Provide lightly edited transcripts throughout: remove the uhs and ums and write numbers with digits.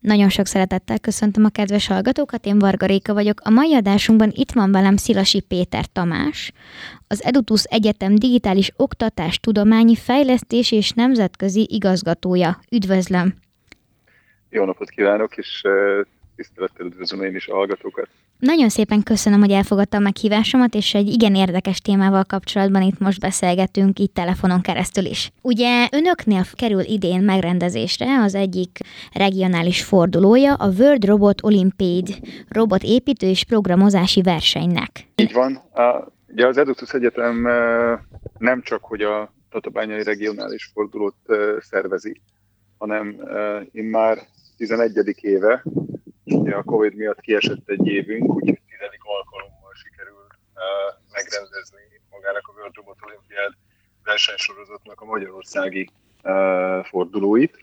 Nagyon sok szeretettel köszöntöm a kedves hallgatókat, én Varga Réka vagyok. A mai adásunkban itt van velem Szilasi Péter Tamás, az Edutus Egyetem digitális oktatás, tudományi fejlesztés és nemzetközi igazgatója. Üdvözlöm! Jó napot kívánok, és tisztelettel üdvözlöm én is a hallgatókat. Nagyon szépen köszönöm, hogy elfogadta a meghívásomat, és egy igen érdekes témával kapcsolatban itt most beszélgetünk, így telefonon keresztül is. Ugye önöknél kerül idén megrendezésre az egyik regionális fordulója, a World Robot Olympiad robotépítő és programozási versenynek. Így van. Ugye az Edutus Egyetem nem csak, hogy a tatabányai regionális fordulót szervezi, hanem immár 11. éve, ugye a Covid miatt kiesett egy évünk, úgyhogy 10. alkalommal sikerült megrendezni magának a World Robot Olympiad versenysorozatnak a magyarországi fordulóit.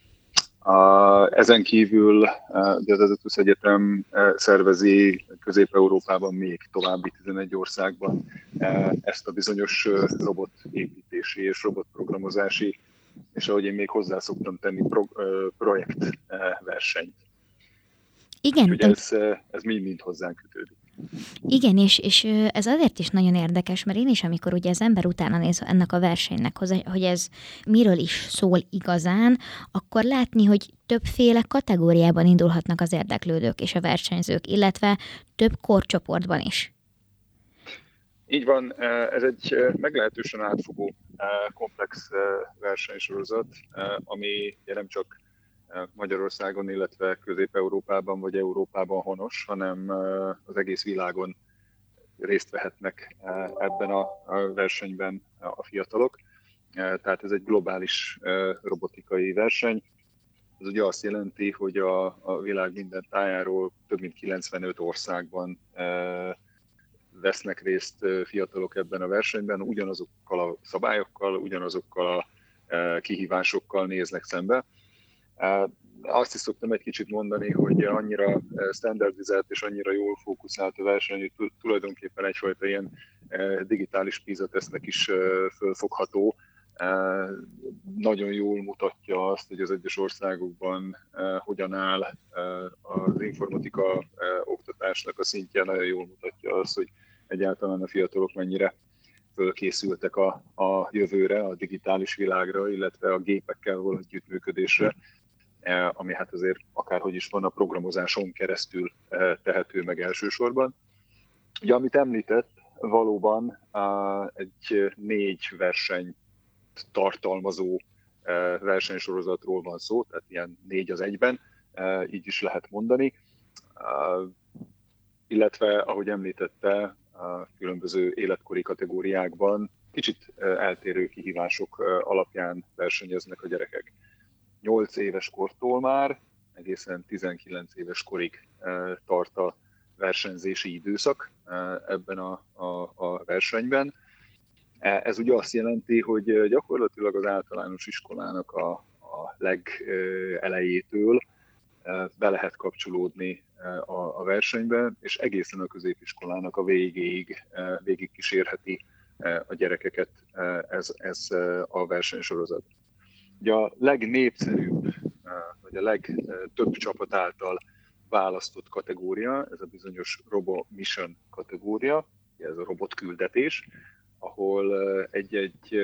Ezen kívül az Edutus Egyetem szervezi Közép-Európában még további 11 országban ezt a bizonyos robotépítési és robotprogramozási, és ahogy én még hozzá szoktam tenni, projektversenyt. Igen, úgyhogy ez mind hozzánk kötődik. Igen, és ez azért is nagyon érdekes, mert én is, amikor ugye az ember utána néz ennek a versenynek, hogy ez miről is szól igazán, akkor látni, hogy többféle kategóriában indulhatnak az érdeklődők és a versenyzők, illetve több korcsoportban is. Így van, ez egy meglehetősen átfogó, komplex versenysorozat, ami nem csak Magyarországon, illetve Közép-Európában vagy Európában honos, hanem az egész világon részt vehetnek ebben a versenyben a fiatalok. Tehát ez egy globális robotikai verseny. Ez ugye azt jelenti, hogy a világ minden tájáról több mint 95 országban vesznek részt fiatalok ebben a versenyben, ugyanazokkal a szabályokkal, ugyanazokkal a kihívásokkal néznek szembe. Azt is szoktam egy kicsit mondani, hogy annyira standardizált és annyira jól fókuszált a verseny, hogy tulajdonképpen egyfajta ilyen digitális PISA-tesztnek is fölfogható. Nagyon jól mutatja azt, hogy az egyes országokban hogyan áll az informatika oktatásnak a szintje, nagyon jól mutatja azt, hogy egyáltalán a fiatalok mennyire fölkészültek a jövőre, a digitális világra, illetve a gépekkel való együttműködésre, ami hát azért akárhogy is van, a programozáson keresztül tehető meg elsősorban. Ugye, amit említett, valóban egy 4 verseny tartalmazó versenysorozatról van szó, tehát ilyen 4 az egyben, így is lehet mondani. Illetve, ahogy említette, a különböző életkori kategóriákban kicsit eltérő kihívások alapján versenyeznek a gyerekek. 8 éves kortól már egészen 19 éves korig tart a versenyzési időszak ebben a versenyben. Ez ugye azt jelenti, hogy gyakorlatilag az általános iskolának a legelejétől be lehet kapcsolódni a versenybe, és egészen a középiskolának a végig kísérheti a gyerekeket ez a versenysorozat. Ugye a legnépszerűbb, vagy a legtöbb csapat által választott kategória, ez a bizonyos Robo Mission kategória, ez a robotküldetés, ahol egy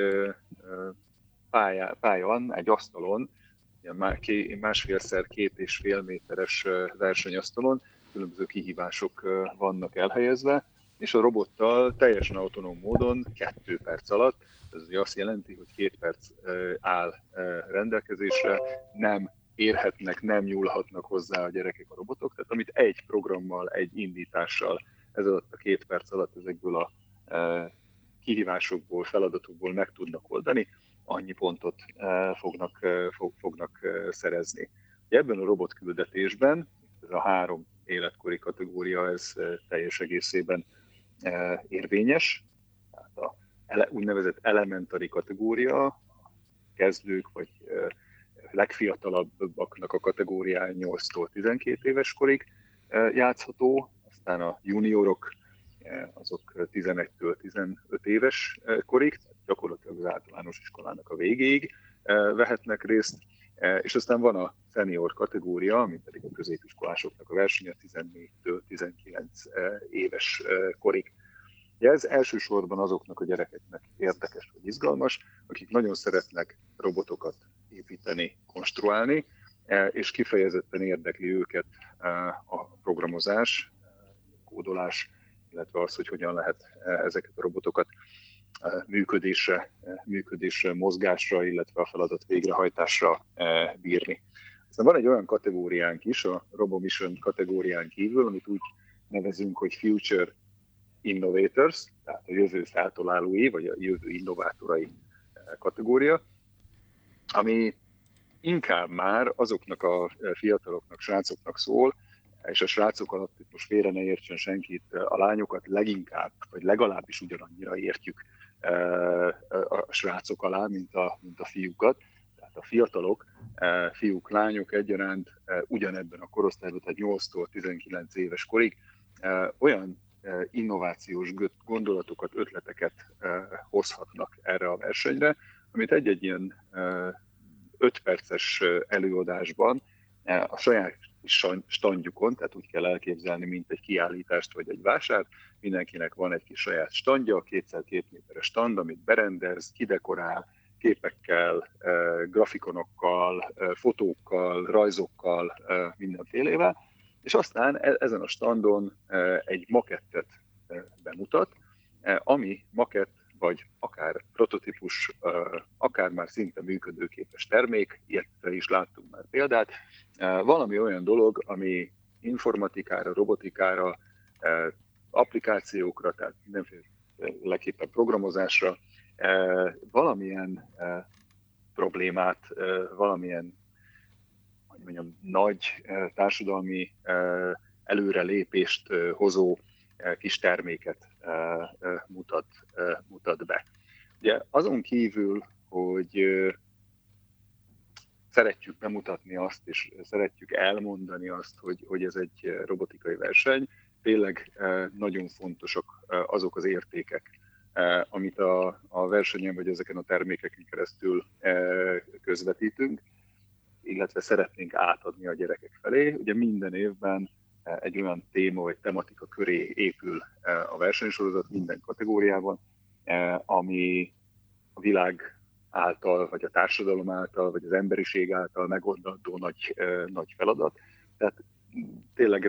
pályán, egy asztalon, másfélszer 2,5 méteres versenyasztalon különböző kihívások vannak elhelyezve, és a robottal teljesen autonóm módon 2 perc alatt, ez azt jelenti, hogy 2 perc áll rendelkezésre, nem érhetnek, nem nyúlhatnak hozzá a gyerekek a robotok, tehát amit egy programmal, egy indítással ez alatt a 2 perc alatt ezekből a kihívásokból, feladatokból meg tudnak oldani, annyi pontot fognak szerezni. Ebben a robotküldetésben ez a 3 életkori kategória, ez teljes egészében érvényes. Tehát a úgynevezett elementary kategória, kezdők vagy legfiatalabbaknak a kategóriája 8-tól 12 éves korig játszható, aztán a juniorok azok 11-től 15 éves korig, gyakorlatilag az általános iskolának a végéig vehetnek részt És aztán van a senior kategória, ami pedig a középiskolásoknak a versenye 14-től 19 éves korig. Ez elsősorban azoknak a gyerekeknek érdekes vagy izgalmas, akik nagyon szeretnek robotokat építeni, konstruálni, és kifejezetten érdekli őket a programozás, kódolás, illetve az, hogy hogyan lehet ezeket a robotokat működésre, mozgásra, illetve a feladat végrehajtásra bírni. Aztán van egy olyan kategóriánk is, a RoboMission kategórián kívül, amit úgy nevezünk, hogy Future Innovators, tehát a jövő feltalálói, vagy a jövő innovátorai kategória, ami inkább már azoknak a fiataloknak, srácoknak szól, és a srácok alatt itt most félre ne értsen senkit, a lányokat leginkább, vagy legalábbis ugyanannyira értjük a srácok alá, mint a fiúkat. Tehát a fiatalok, fiúk, lányok egyaránt ugyanebben a korosztályban, tehát 8-tól 19 éves korig olyan innovációs gondolatokat, ötleteket hozhatnak erre a versenyre, amit egy-egy ilyen 5 perces előadásban a saját standjukon, tehát úgy kell elképzelni, mint egy kiállítást vagy egy vásárt, mindenkinek van egy kis saját standja, 2x2 méteres stand, amit berendez, kidekorál, képekkel, grafikonokkal, fotókkal, rajzokkal, mindenfélevel, és aztán ezen a standon egy makettet bemutat, ami makett, vagy akár prototípus, akár már szinte működőképes termék, ilyetre is láttunk már példát, valami olyan dolog, ami informatikára, robotikára, applikációkra, tehát mindenféleképpen programozásra, valamilyen problémát, valamilyen nagy társadalmi előrelépést hozó kis terméket mutat be. Ugye azon kívül, hogy szeretjük bemutatni azt, és szeretjük elmondani azt, hogy ez egy robotikai verseny, tényleg nagyon fontosak azok az értékek, amit a versenyen vagy ezeken a termékeken keresztül közvetítünk, illetve szeretnénk átadni a gyerekek felé. Ugye minden évben egy olyan téma vagy tematika köré épül a versenysorozat minden kategóriában, ami a világ által, vagy a társadalom által, vagy az emberiség által megoldandó nagy feladat. Tehát tényleg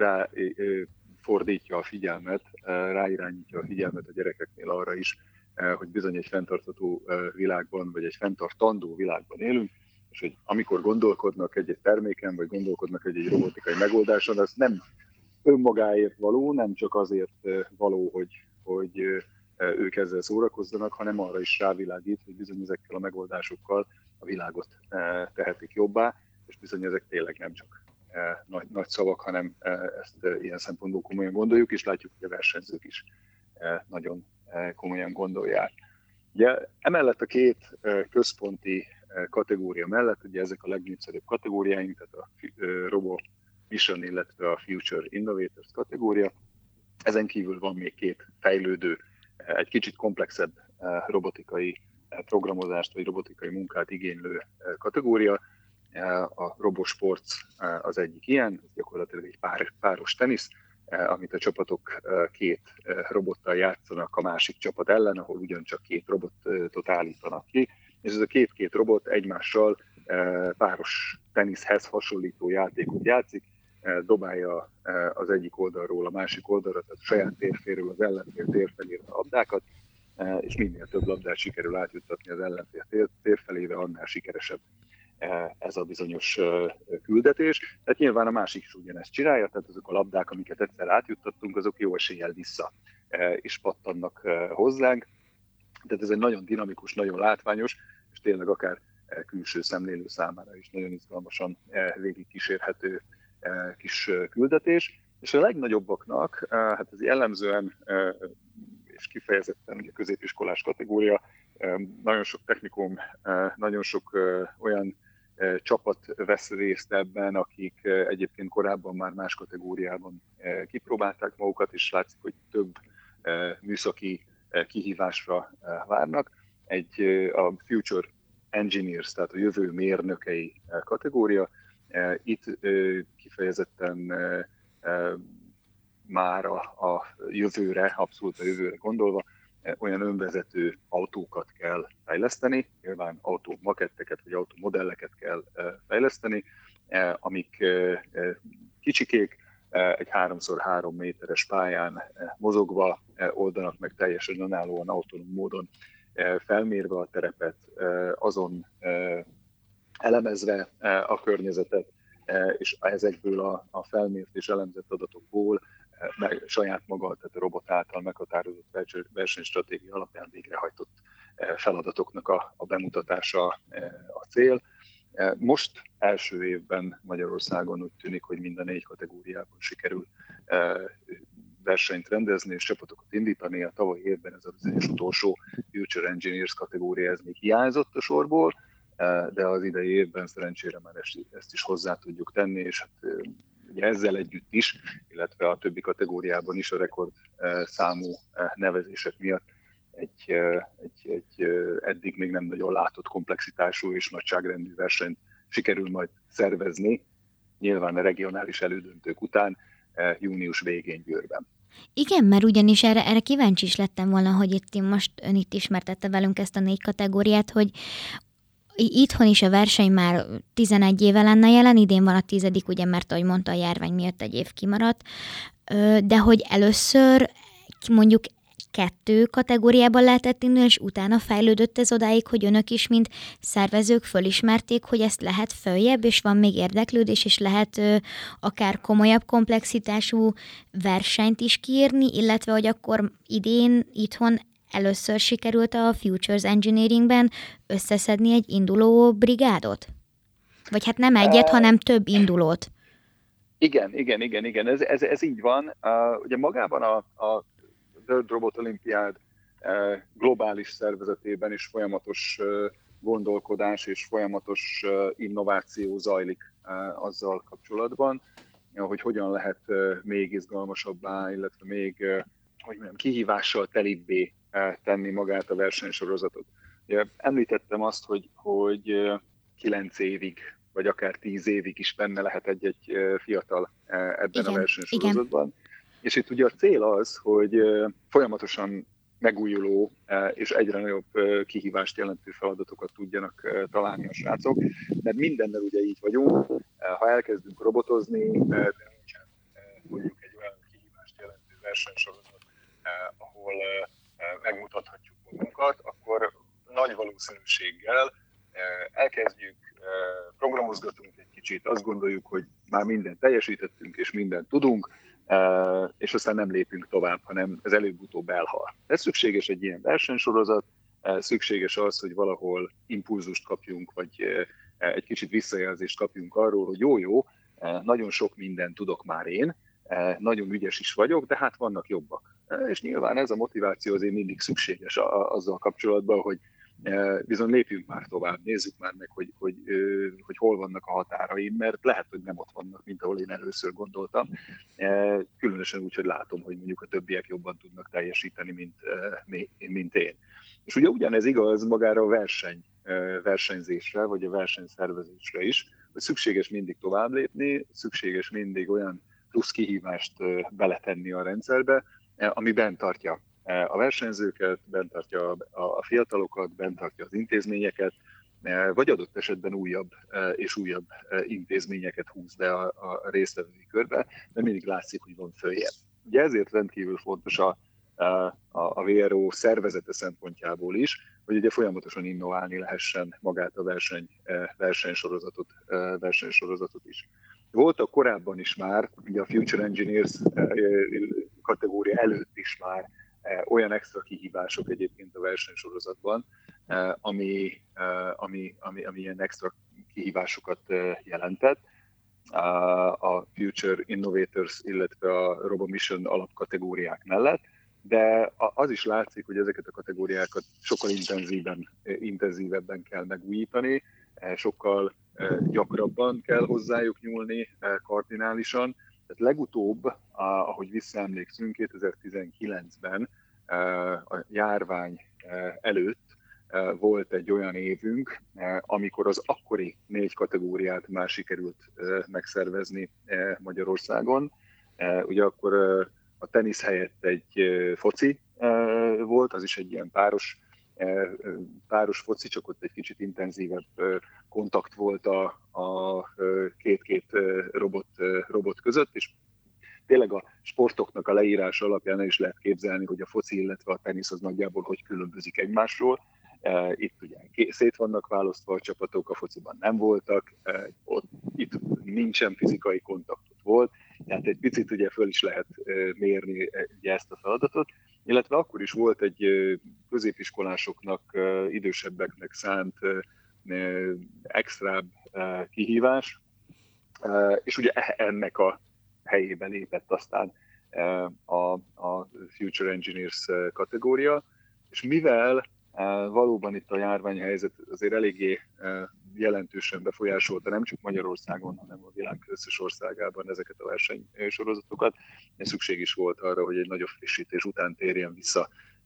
ráfordítja a figyelmet, ráirányítja a figyelmet a gyerekeknél arra is, hogy bizony egy fenntartható világban, vagy egy fenntartandó világban élünk, és hogy amikor gondolkodnak egy terméken, vagy gondolkodnak egy robotikai megoldáson, az nem önmagáért való, nem csak azért való, hogy ők ezzel szórakozzanak, hanem arra is rávilágít, hogy bizony ezekkel a megoldásokkal a világot tehetik jobbá, és bizony ezek tényleg nem csak nagy szavak, hanem ezt ilyen szempontból komolyan gondoljuk, és látjuk, hogy a versenyzők is nagyon komolyan gondolják. Ugye emellett a két központi kategória mellett, ugye ezek a legnépszerűbb kategóriáink, tehát a RoboMission, illetve a Future Innovators kategória. Ezen kívül van még két fejlődő, egy kicsit komplexebb robotikai programozást vagy robotikai munkát igénylő kategória. A RoboSports az egyik ilyen, gyakorlatilag egy páros tenisz, amit a csapatok két robottal játszanak a másik csapat ellen, ahol ugyancsak két robotot állítanak ki, és ez a két robot egymással páros teniszhez hasonlító játékot játszik, dobálja az egyik oldalról a másik oldalra, tehát a saját térféről az ellenfél térfelére a labdákat, és minél több labdát sikerül átjuttatni az ellenfél térfelére, annál sikeresebb ez a bizonyos küldetés. Tehát nyilván a másik is ugyanezt csinálja, tehát azok a labdák, amiket egyszer átjuttattunk, azok jó eséllyel vissza is pattannak hozzánk. Tehát ez egy nagyon dinamikus, nagyon látványos, és tényleg akár külső szemlélő számára is nagyon izgalmasan végig kísérhető kis küldetés. És a legnagyobbaknak, hát ez jellemzően és kifejezetten ugye középiskolás kategória, nagyon sok technikum, nagyon sok olyan csapat vesz részt ebben, akik egyébként korábban már más kategóriában kipróbálták magukat, és látszik, hogy több műszaki kihívásra várnak. A Future Engineers, tehát a jövő mérnökei kategória. Itt kifejezetten már a jövőre, abszolút a jövőre gondolva, olyan önvezető autókat kell fejleszteni, nyilván autómaketteket vagy automodelleket kell fejleszteni, amik kicsikék, egy 3x3 méteres pályán mozogva oldanak meg teljesen önállóan, autonóm módon, felmérve a terepet, azon elemezve a környezetet, és ezekből a felmért és elemzett adatokból saját maga, tehát a robot által meghatározott versenystratégia alapján végrehajtott feladatoknak a bemutatása a cél. Most első évben Magyarországon úgy tűnik, hogy minden 4 kategóriában sikerül versenyt rendezni és csapatokat indítani. A tavalyi évben ez az utolsó Future Engineers kategória, ez még hiányzott a sorból, de az idei évben szerencsére már ezt is hozzá tudjuk tenni, és hát ugye ezzel együtt is, illetve a többi kategóriában is a rekord számú nevezések miatt egy eddig még nem nagyon látott komplexitású és nagyságrendű versenyt sikerül majd szervezni, nyilván a regionális elődöntők után június végén Győrben. Igen, mert ugyanis erre kíváncsi is lettem volna, hogy ön itt ismertette velünk ezt a 4 kategóriát, hogy itthon is a verseny már 11 éve lenne jelen, idén van a 10., ugye, mert ahogy mondta, a járvány miatt egy év kimaradt, de hogy először mondjuk 2 kategóriában lehetett indulni, és utána fejlődött ez odáig, hogy önök is, mint szervezők fölismerték, hogy ezt lehet följebb, és van még érdeklődés, és lehet akár komolyabb komplexitású versenyt is kiírni, illetve hogy akkor idén itthon először sikerült a Futures Engineeringben összeszedni egy induló brigádot? Vagy hát nem egyet, hanem több indulót. Igen. Ez így van. Ugye magában a World Robot Olympiád globális szervezetében is folyamatos gondolkodás és folyamatos innováció zajlik azzal kapcsolatban, hogy hogyan lehet még izgalmasabbá, illetve még kihívással telibbé tenni magát a versenysorozatot. Említettem azt, hogy 9 évig, vagy akár 10 évig is benne lehet egy fiatal ebben a versenysorozatban. Igen. És itt ugye a cél az, hogy folyamatosan megújuló és egyre nagyobb kihívást jelentő feladatokat tudjanak találni a srácok, mert mindennel ugye így vagyunk, ha elkezdünk robotozni, de nincsen mondjuk egy olyan kihívást jelentő versenysorozat, ahol megmutathatjuk magunkat, akkor nagy valószínűséggel elkezdjük, programozgatunk egy kicsit, azt gondoljuk, hogy már mindent teljesítettünk és mindent tudunk, és aztán nem lépünk tovább, hanem ez előbb-utóbb elhal. Ez szükséges egy ilyen versenysorozat, szükséges az, hogy valahol impulzust kapjunk, vagy egy kicsit visszajelzést kapjunk arról, hogy jó, nagyon sok mindent tudok már én, nagyon ügyes is vagyok, de hát vannak jobbak. És nyilván ez a motiváció azért mindig szükséges azzal kapcsolatban, hogy bizony lépjünk már tovább, nézzük már meg, hogy hol vannak a határaim, mert lehet, hogy nem ott vannak, mint ahol én először gondoltam. Különösen úgy, hogy látom, hogy mondjuk a többiek jobban tudnak teljesíteni, mint én. És ugye ugyanez igaz magára a versenyzésre, vagy a versenyszervezésre is, hogy szükséges mindig tovább lépni, szükséges mindig olyan plusz kihívást beletenni a rendszerbe, ami bent tartja a versenyzőket, bent tartja a fiatalokat, bent tartja az intézményeket, vagy adott esetben újabb és újabb intézményeket húz be a résztvevői körbe, de mindig látszik, hogy van följebb. Ugye ezért rendkívül fontos a VRO szervezete szempontjából is, hogy ugye folyamatosan innoválni lehessen magát a versenysorozatot is. Voltak korábban is már, ugye a Future Engineers kategória előtt is már olyan extra kihívások egyébként a versenysorozatban, ami ilyen extra kihívásokat jelentett. A Future Innovators, illetve a RoboMission alapkategóriák mellett, de az is látszik, hogy ezeket a kategóriákat sokkal intenzívebben kell megújítani, sokkal gyakrabban kell hozzájuk nyúlni, kardinálisan. Tehát legutóbb, ahogy visszaemlékszünk, 2019-ben a járvány előtt volt egy olyan évünk, amikor az akkori 4 kategóriát már sikerült megszervezni Magyarországon. Ugye akkor a tenisz helyett egy foci volt, az is egy ilyen páros foci, csak ott egy kicsit intenzívebb kontakt volt a két robot között, és tényleg a sportoknak a leírása alapján el is lehet képzelni, hogy a foci, illetve a tenisz az nagyjából hogy különbözik egymásról. Itt ugye szét vannak választva a csapatok, a fociban nem voltak, itt nincsen fizikai kontakt, volt, tehát egy picit ugye föl is lehet mérni ugye ezt a feladatot, illetve akkor is volt egy középiskolásoknak, idősebbeknek szánt extrább kihívás, és ugye ennek a helyébe lépett aztán a Future Engineers kategória, és mivel valóban itt a járványhelyzet azért eléggé jelentősen befolyásolta nem csak Magyarországon, hanem a világ összes országában ezeket a versenysorozatokat, és szükség is volt arra, hogy egy nagyobb frissítés után térjen vissza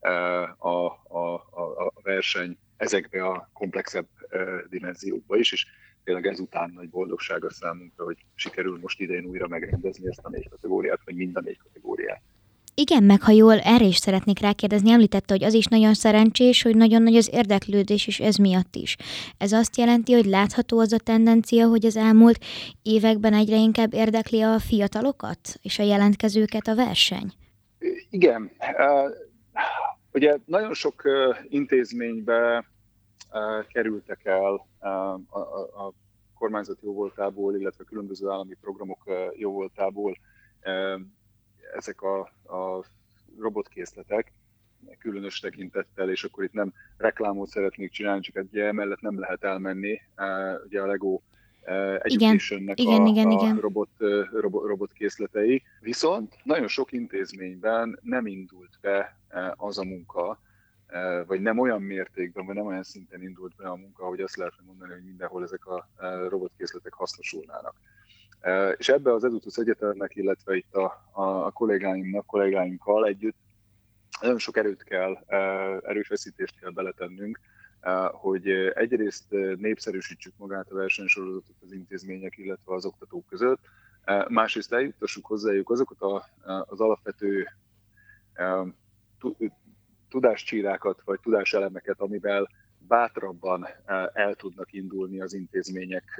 a verseny ezekbe a komplexebb dimenziókba is, és tényleg ezután nagy boldogság a számunkra, hogy sikerül most idén újra megrendezni ezt a 4 kategóriát, vagy mind a 4 kategóriát. Igen, meg ha jól, erre is szeretnék rákérdezni, említette, hogy az is nagyon szerencsés, hogy nagyon nagy az érdeklődés, és ez miatt is. Ez azt jelenti, hogy látható az a tendencia, hogy az elmúlt években egyre inkább érdekli a fiatalokat és a jelentkezőket a verseny? Igen. Ugye nagyon sok intézménybe kerültek el a kormányzat jóvoltából, illetve különböző állami programok jóvoltából ezek a robotkészletek, különös tekintettel, és akkor itt nem reklámot szeretnék csinálni, csak egy emellett nem lehet elmenni. Ugye a Lego Education-nek a robotkészletei. Viszont nagyon sok intézményben nem indult be az a munka, vagy nem olyan mértékben, vagy nem olyan szinten indult be a munka, hogy azt lehetne mondani, hogy mindenhol ezek a robotkészletek hasznosulnának. És ebbe az Edutus Egyetemnek, illetve itt a kollégáinkkal együtt nagyon sok erőfeszítést kell beletennünk, hogy egyrészt népszerűsítsük magát a versenysorozatot az intézmények, illetve az oktatók között, másrészt eljuttassuk hozzájuk azokat az alapvető tudáscsírákat, vagy tudáselemeket, amivel bátrabban el tudnak indulni az intézmények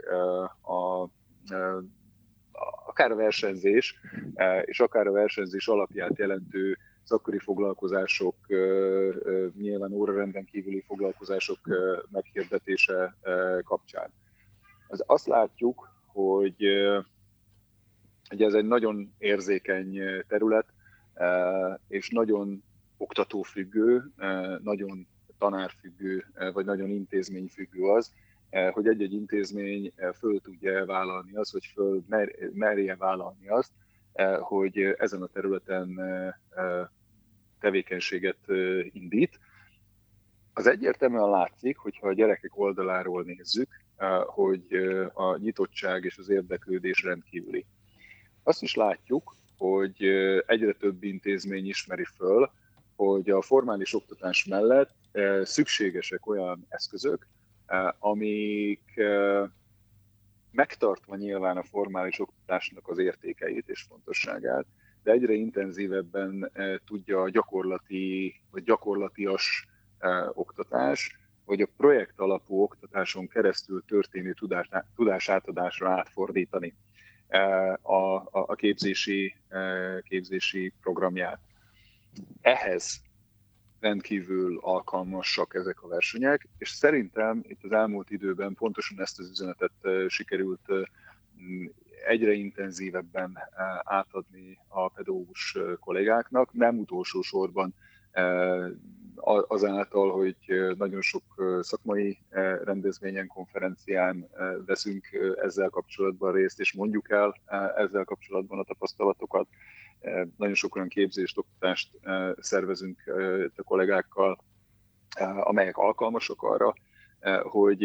akár a versenyzés, és akár a versenyzés alapját jelentő szakköri foglalkozások, nyilván órarenden kívüli foglalkozások meghirdetése kapcsán. Azt látjuk, hogy ez egy nagyon érzékeny terület, és nagyon oktatófüggő, nagyon tanárfüggő, vagy nagyon intézményfüggő az, hogy egy-egy intézmény föl tudja vállalni azt, vagy merje vállalni azt, hogy ezen a területen tevékenységet indít. Az egyértelműen látszik, hogyha a gyerekek oldaláról nézzük, hogy a nyitottság és az érdeklődés rendkívüli. Azt is látjuk, hogy egyre több intézmény ismeri föl, hogy a formális oktatás mellett szükségesek olyan eszközök, amik megtartva nyilván a formális oktatásnak az értékeit és fontosságát, de egyre intenzívebben tudja a gyakorlati vagy gyakorlatias oktatás, vagy a projekt alapú oktatáson keresztül történő tudásátadásra átfordítani a képzési programját. Ehhez rendkívül alkalmasak ezek a versenyek, és szerintem itt az elmúlt időben pontosan ezt az üzenetet sikerült egyre intenzívebben átadni a pedagógus kollégáknak, nem utolsó sorban azáltal, hogy nagyon sok szakmai rendezvényen, konferencián veszünk ezzel kapcsolatban részt, és mondjuk el ezzel kapcsolatban a tapasztalatokat. Nagyon sok olyan képzést, oktatást szervezünk a kollégákkal, amelyek alkalmasak arra, hogy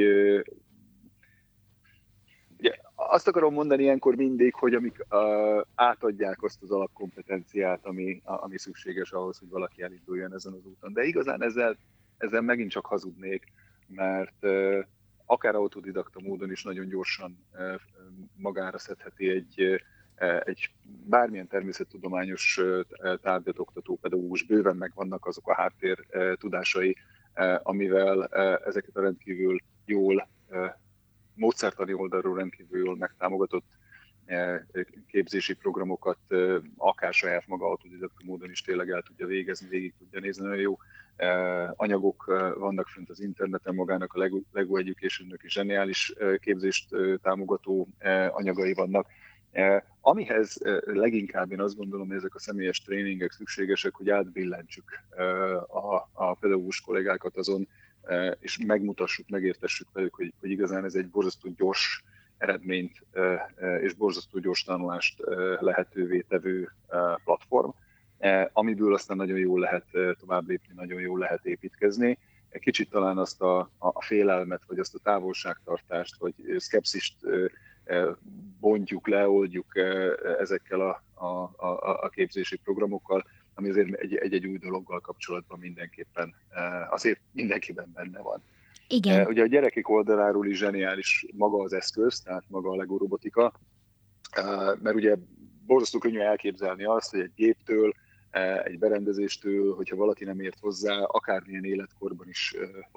ugye azt akarom mondani ilyenkor mindig, hogy amik átadják azt az alapkompetenciát, ami szükséges ahhoz, hogy valaki elinduljon ezen az úton. De igazán ezzel ezzel megint csak hazudnék, mert akár autodidakta módon is nagyon gyorsan magára szedheti egy bármilyen természettudományos tárgyat oktató pedagógus, bőven megvannak azok a háttér tudásai, amivel ezeket a rendkívül jól, módszertani oldalról rendkívül jól megtámogatott képzési programokat akár saját maga autodidakta módon is tényleg el tudja végezni, végig tudja nézni. Nagyon jó anyagok vannak fönt az interneten, magának a Lego Education-nek is zseniális képzést támogató anyagai vannak. Amihez leginkább én azt gondolom, hogy ezek a személyes tréningek szükségesek, hogy átbillentsük a pedagógus kollégákat azon, és megmutassuk, megértessük velük, hogy igazán ez egy borzasztó gyors eredményt és borzasztó gyors tanulást lehetővé tevő platform, amiből aztán nagyon jól lehet tovább lépni, nagyon jól lehet építkezni. Kicsit talán azt a félelmet, vagy azt a távolságtartást, vagy szkepszist bontjuk, leoldjuk ezekkel a képzési programokkal, ami azért egy új dologgal kapcsolatban mindenkiben benne van. Igen. Ugye a gyerekek oldaláról is zseniális maga az eszköz, tehát maga a Lego robotika, mert ugye borzasztó könnyű elképzelni azt, hogy egy géptől, egy berendezéstől, hogyha valaki nem ért hozzá, akármilyen életkorban is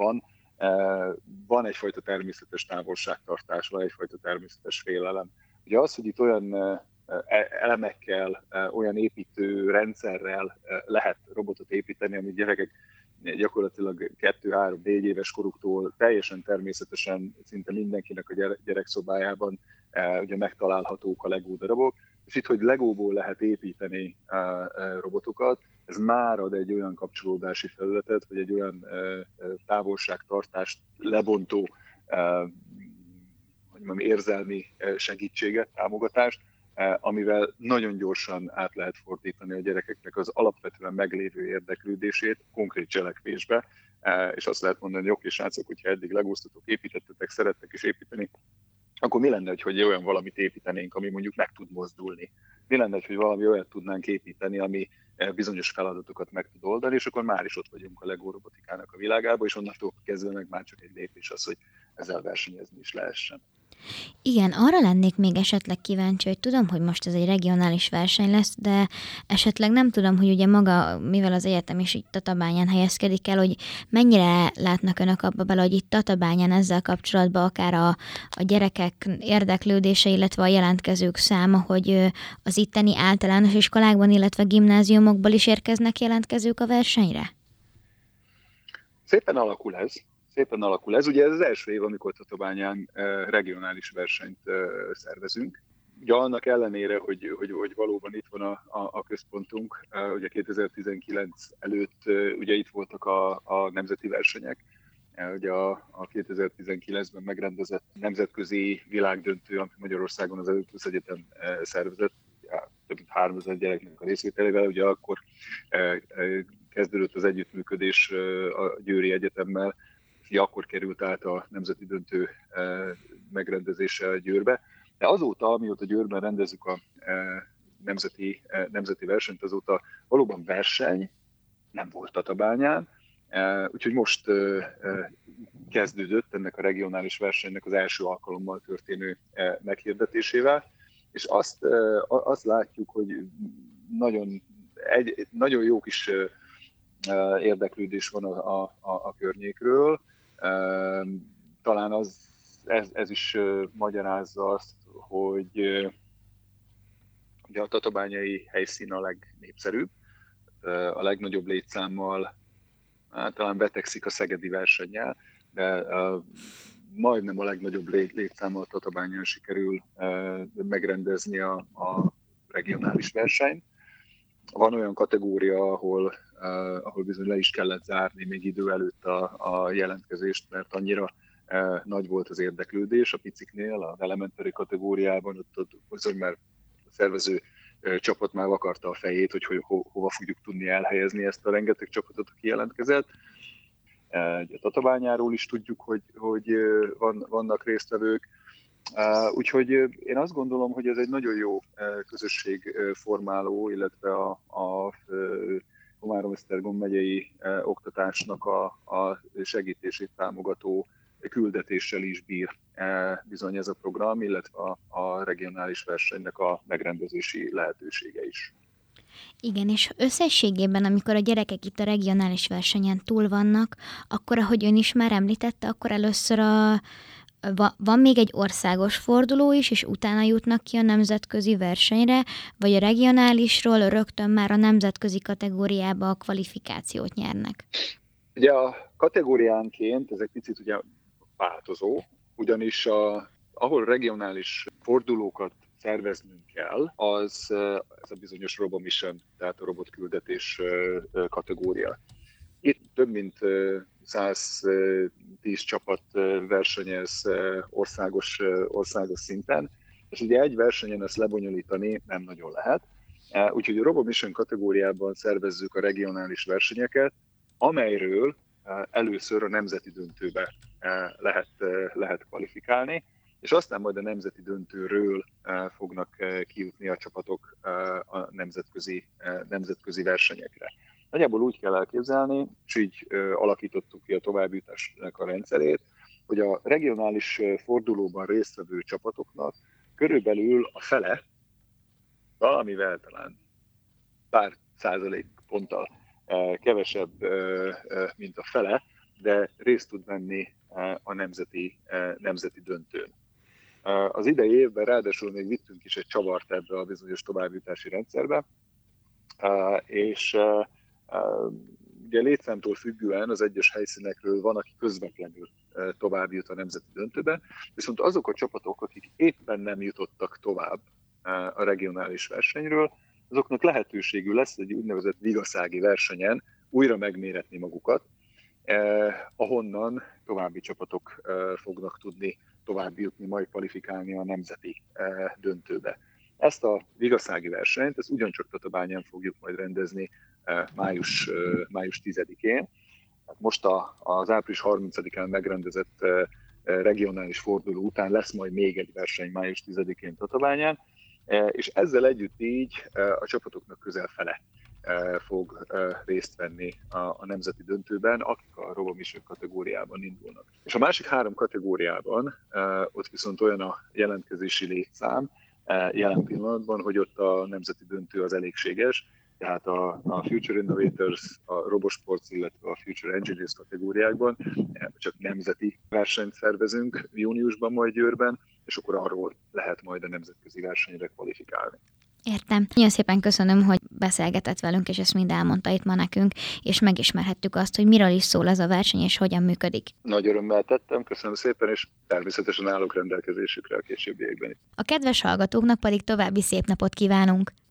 van egyfajta természetes távolságtartás, van egyfajta természetes félelem. Ugye az, hogy itt olyan elemekkel, olyan építő rendszerrel lehet robotot építeni, amit gyerekek gyakorlatilag 2-3-4 éves koruktól teljesen természetesen szinte mindenkinek a gyerekszobájában ugye megtalálhatók a Lego darabok, és itt, hogy Legóból lehet építeni robotokat, ez már ad egy olyan kapcsolódási felületet, vagy egy olyan távolságtartást lebontó érzelmi segítséget, támogatást, amivel nagyon gyorsan át lehet fordítani a gyerekeknek az alapvetően meglévő érdeklődését konkrét cselekvésbe, és azt lehet mondani, hogy oké, srácok, hogyha eddig legóztatok, építettetek, szerettek is építeni, akkor mi lenne, hogy olyan valamit építenénk, ami mondjuk meg tud mozdulni? Mi lenne, hogy valami olyat tudnánk építeni, ami bizonyos feladatokat meg tud oldani, és akkor már is ott vagyunk a Lego robotikának a világában, és onnantól kezdve meg már csak egy lépés az, hogy ezzel versenyezni is lehessen. Igen, arra lennék még esetleg kíváncsi, hogy tudom, hogy most ez egy regionális verseny lesz, de esetleg nem tudom, hogy ugye maga, mivel az egyetem is itt Tatabányán helyezkedik el, hogy mennyire látnak önök abba bele, hogy itt Tatabányán ezzel kapcsolatban akár a gyerekek érdeklődése, illetve a jelentkezők száma, hogy az itteni általános iskolákban, illetve gimnáziumokból is érkeznek jelentkezők a versenyre? Szépen alakul ez. Ugye ez az első év, amikor Tatabányán regionális versenyt szervezünk. Ugye annak ellenére, hogy valóban itt van a központunk, ugye 2019 előtt ugye itt voltak a nemzeti versenyek, ugye a 2019-ben megrendezett nemzetközi világdöntő, amit Magyarországon az Erasmus Egyetem szervezett, több mint 3000 gyereknek a részvételével, ugye akkor kezdődött az együttműködés a Győri Egyetemmel, akkor került át a nemzeti döntő megrendezése Győrbe. De azóta, amióta Győrben rendezzük a nemzeti versenyt, azóta valóban verseny nem volt Tatabányán, úgyhogy most kezdődött ennek a regionális versenynek az első alkalommal történő meghirdetésével, és azt látjuk, hogy nagyon jó kis érdeklődés van a környékről. Talán ez is magyarázza azt, hogy ugye a tatabányai helyszín a legnépszerűbb, a legnagyobb létszámmal, talán betegszik a szegedi versennyel, de majdnem a legnagyobb létszámmal Tatabányán sikerül megrendezni a regionális versenyt. Van olyan kategória, ahol bizony le is kellett zárni még idő előtt a jelentkezést, mert annyira nagy volt az érdeklődés a piciknél, az elementary kategóriában, ott bizony már a szervező csapat már vakarta a fejét, hogy hova fogjuk tudni elhelyezni ezt a rengeteg csapatot, aki jelentkezett. A Tatabányáról is tudjuk, hogy vannak résztvevők. Úgyhogy én azt gondolom, hogy ez egy nagyon jó közösségformáló, illetve Komárom-Esztergom megyei oktatásnak a segítését támogató küldetéssel is bír bizony ez a program, illetve a regionális versenynek a megrendezési lehetősége is. Igen, és összességében, amikor a gyerekek itt a regionális versenyen túl vannak, akkor, ahogy ön is már említette, akkor először van még egy országos forduló is, és utána jutnak ki a nemzetközi versenyre, vagy a regionálisról rögtön már a nemzetközi kategóriába a kvalifikációt nyernek? Ugye a kategóriánként ez egy picit ugye változó, ugyanis ahol regionális fordulókat szerveznünk kell, ez a bizonyos RoboMission, tehát a robotküldetés kategória. Itt több mint 110 csapat versenyez országos szinten, és ugye egy versenyen ezt lebonyolítani nem nagyon lehet. Úgyhogy a RoboMission kategóriában szervezzük a regionális versenyeket, amelyről először a nemzeti döntőbe lehet kvalifikálni, és aztán majd a nemzeti döntőről fognak kijutni a csapatok a nemzetközi versenyekre. Nagyjából úgy kell elképzelni, és így alakítottuk ki a továbbjutásnak a rendszerét, hogy a regionális fordulóban résztvevő csapatoknak körülbelül a fele, valamivel talán pár százalékponttal kevesebb, mint a fele, de részt tud venni a nemzeti döntőn. Az idei évben ráadásul még vittünk is egy csavart ebbe a bizonyos továbbjutási rendszerbe, és ugye létszámtól függően az egyes helyszínekről van, aki közvetlenül tovább jut a nemzeti döntőbe, viszont azok a csapatok, akik éppen nem jutottak tovább a regionális versenyről, azoknak lehetőségű lesz egy úgynevezett vigaszági versenyen újra megméretni magukat, ahonnan további csapatok fognak tudni tovább jutni, majd kvalifikálni a nemzeti döntőbe. Ezt a vigaszági versenyt, ezt ugyancsak Tatabányán fogjuk majd rendezni május 10-én. Most az április 30-án megrendezett regionális forduló után lesz majd még egy verseny május 10-én Tatabányán, és ezzel együtt így a csapatoknak közel fele fog részt venni a nemzeti döntőben, akik a RoboMission kategóriában indulnak. És a másik 3 kategóriában ott viszont olyan a jelentkezési létszám jelen pillanatban, hogy ott a nemzeti döntő az elégséges, tehát a Future Innovators, a RoboSports, illetve a Future Engineers kategóriákban csak nemzeti versenyt szervezünk júniusban, majd Győrben, és akkor arról lehet majd a nemzetközi versenyre kvalifikálni. Értem. Nagyon szépen köszönöm, hogy beszélgetett velünk, és ezt mind elmondta itt ma nekünk, és megismerhettük azt, hogy miről is szól ez a verseny, és hogyan működik. Nagy örömmel tettem, köszönöm szépen, és természetesen állok rendelkezésükre a későbbiekben. A kedves hallgatóknak pedig további szép napot kívánunk!